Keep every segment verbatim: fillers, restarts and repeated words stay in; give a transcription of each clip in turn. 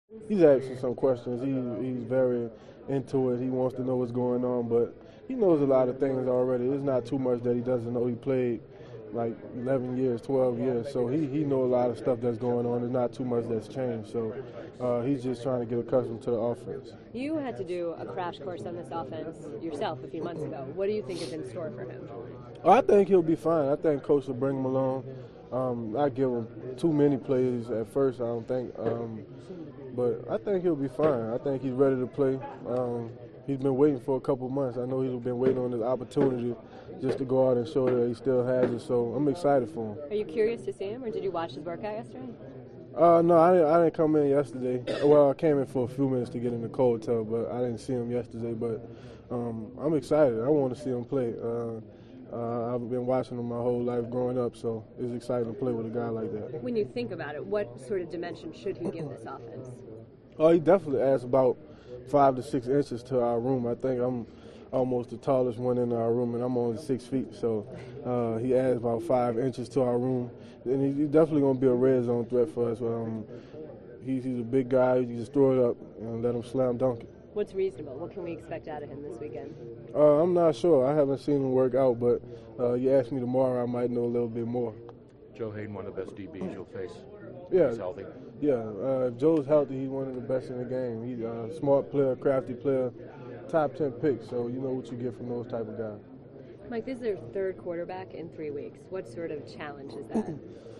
He's asking some questions. He, he's very into it. He wants to know what's going on, but he knows a lot of things already. There's not too much that he doesn't know. He played like eleven years, twelve years, so he, he knows a lot of stuff that's going on. There's not too much that's changed, so uh, he's just trying to get accustomed to the offense. You had to do a crash course on this offense yourself a few months ago. What do you think is in store for him? Oh, I think he'll be fine. I think Coach will bring him along. Um, I give him too many plays at first, I don't think. Um, but I think he'll be fine. I think he's ready to play. Um, he's been waiting for a couple months. I know he's been waiting on this opportunity just to go out and show that he still has it. So I'm excited for him. Are you curious to see him, or did you watch his workout yesterday? Uh, no, I didn't, I didn't come in yesterday. Well, I came in for a few minutes to get in the cold tub, but I didn't see him yesterday. But um, I'm excited. I want to see him play. Uh, Uh, I've been watching him my whole life growing up, so it's exciting to play with a guy like that. When you think about it, what sort of dimension should he give this offense? Oh, he definitely adds about five to six inches to our room. I think I'm almost the tallest one in our room, and I'm only six feet, so uh, he adds about five inches to our room. And he's definitely going to be a red zone threat for us. Um, he's, he's a big guy. You just throw it up and let him slam dunk it. What's reasonable? What can we expect out of him this weekend? Uh, I'm not sure. I haven't seen him work out, but uh, you ask me tomorrow, I might know a little bit more. Joe Hayden, one of the best D Bs you'll face. Yeah, He's healthy. Yeah, uh, if Joe's healthy, he's one of the best in the game. He's a smart player, crafty player, top ten pick, so you know what you get from those type of guys. Mike, this is their third quarterback in three weeks. What sort of challenge is that?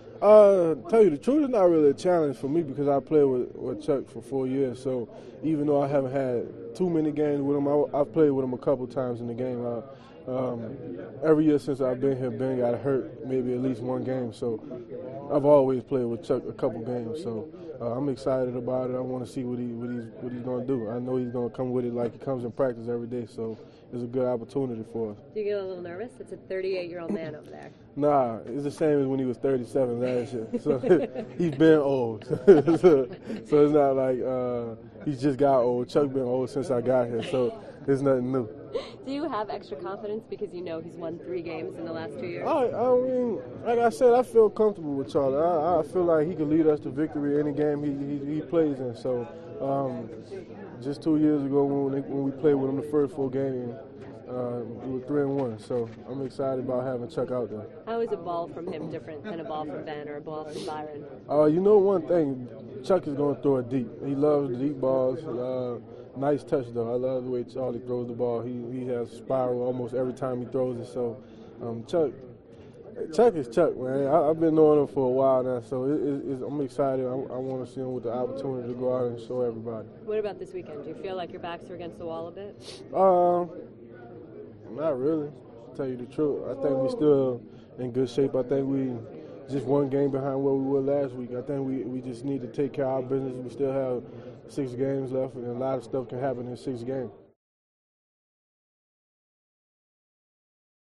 Uh, tell you the truth, it's not really a challenge for me because I played with, with Chuck for four years. So even though I haven't had too many games with him, I, I've played with him a couple times in the game. Uh, um, every year since I've been here, Ben got hurt maybe at least one game. So I've always played with Chuck a couple games. So uh, I'm excited about it. I want to see what he what he's what he's going to do. I know he's going to come with it like he comes in practice every day. So it's a good opportunity for us. Do you get a little nervous? It's a thirty-eight-year-old man over there. Nah, it's the same as when he was thirty-seven last year. So he's been old. so, so it's not like uh, he's just got old. Chuck been old since I got here, so it's nothing new. Do you have extra confidence because you know he's won three games in the last two years? I, I mean, like I said, I feel comfortable with Charlie. I, I feel like he can lead us to victory any game he, he, he plays in. So um, just two years ago when, they, when we played with him the first full game, Uh, we were three and one, so I'm excited about having Chuck out there. How is a ball from him different than a ball from Ben or a ball from Byron? Uh, you know one thing, Chuck is going to throw it deep. He loves the deep balls. Uh, nice touch though. I love the way Charlie throws the ball. He he has spiral almost every time he throws it. So um, Chuck, Chuck is Chuck, man. I, I've been knowing him for a while now, so it, it, it's, I'm excited. I, I want to see him with the opportunity to go out and show everybody. What about this weekend? Do you feel like your backs are against the wall a bit? Um. Not really, to tell you the truth. I think we're still in good shape. I think we just one game behind where we were last week. I think we, we just need to take care of our business. We still have six games left, and a lot of stuff can happen in six games.